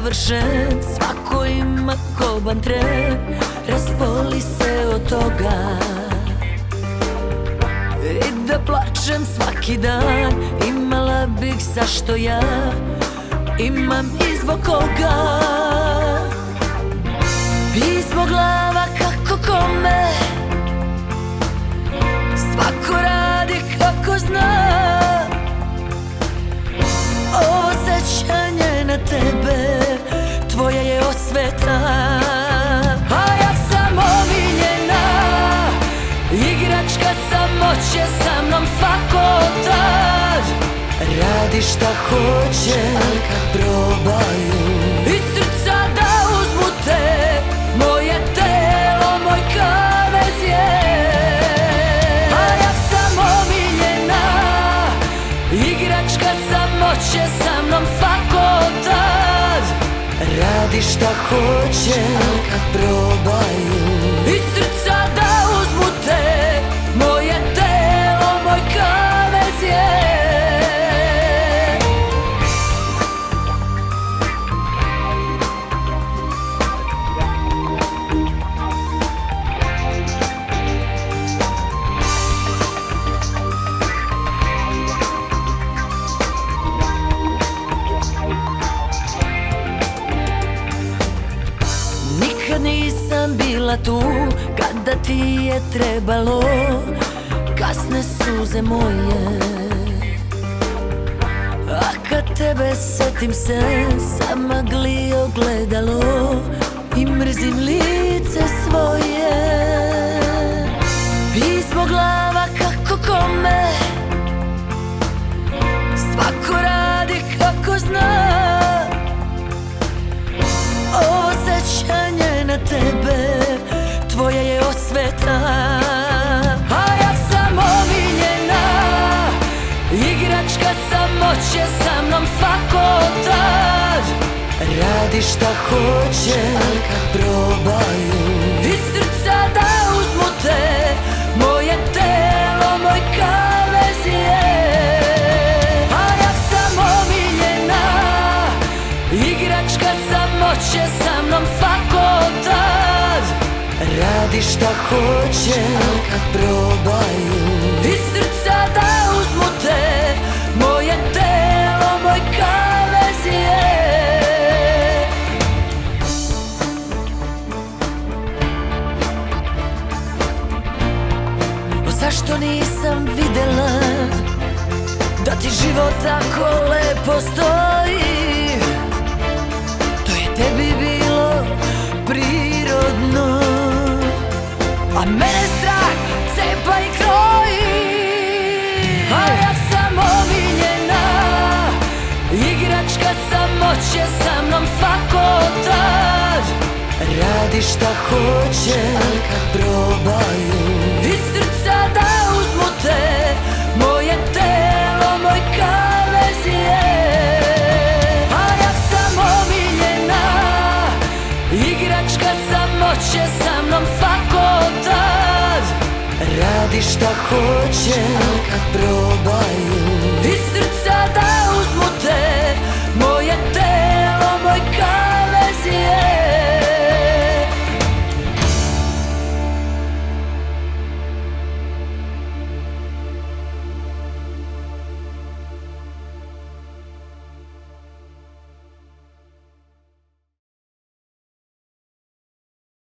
savršen, svako ima koban tren, raspoli se od toga. I da plačem svaki dan, imala bih zašto ja imam i zbog koga. I zbog glava kako kome, svako radi kako zna. Ovo sećanje na tebe, tvoja je osveta. A ja sam omiljena, igračka samoće, sa mnom svako tad radi šta hoće, kad probaju iz srca da uzmu te, moje telo, moj kavez je. A ja sam omiljena, igračka samoće, sa mnom svako tad radi šta hoće, kad probaju iz srca da uzmu te, moje telo, moj kavez je. Nikad nisam bila tu kada ti je trebalo, kasne suze moje. A kad tebe setim se, zamagli ogledalo i mrzim lice svoje. I zbog glava kako kome, svako radi kako zna. Ovo sećanje na tebe, tvoja je osveta. A ja sam omiljena, igračka samoće, sa mnom svako tad radi šta hoće, kad probaju iz srca da uzmu te, moje telo, moj kavez je. A ja sam omiljena, igračka samoće, sa mnom svako tad radi šta hoće, kad probaju iz srca da uzmu te, moje telo, moj kavez je. O zašto nisam videla da ti život tako lepo stoji, to je tebi bilo prirodno, a mene strah cepa i kroji. A ja sam omiljena, igračka samoće, sa mnom svako tad radi šta hoće, kad probaju iz srca da uzmu te, moje telo, moj kavez je. A ja sam omiljena, igračka samoće, sa mnom svako tad radi šta hoće, kad probaju iz srca da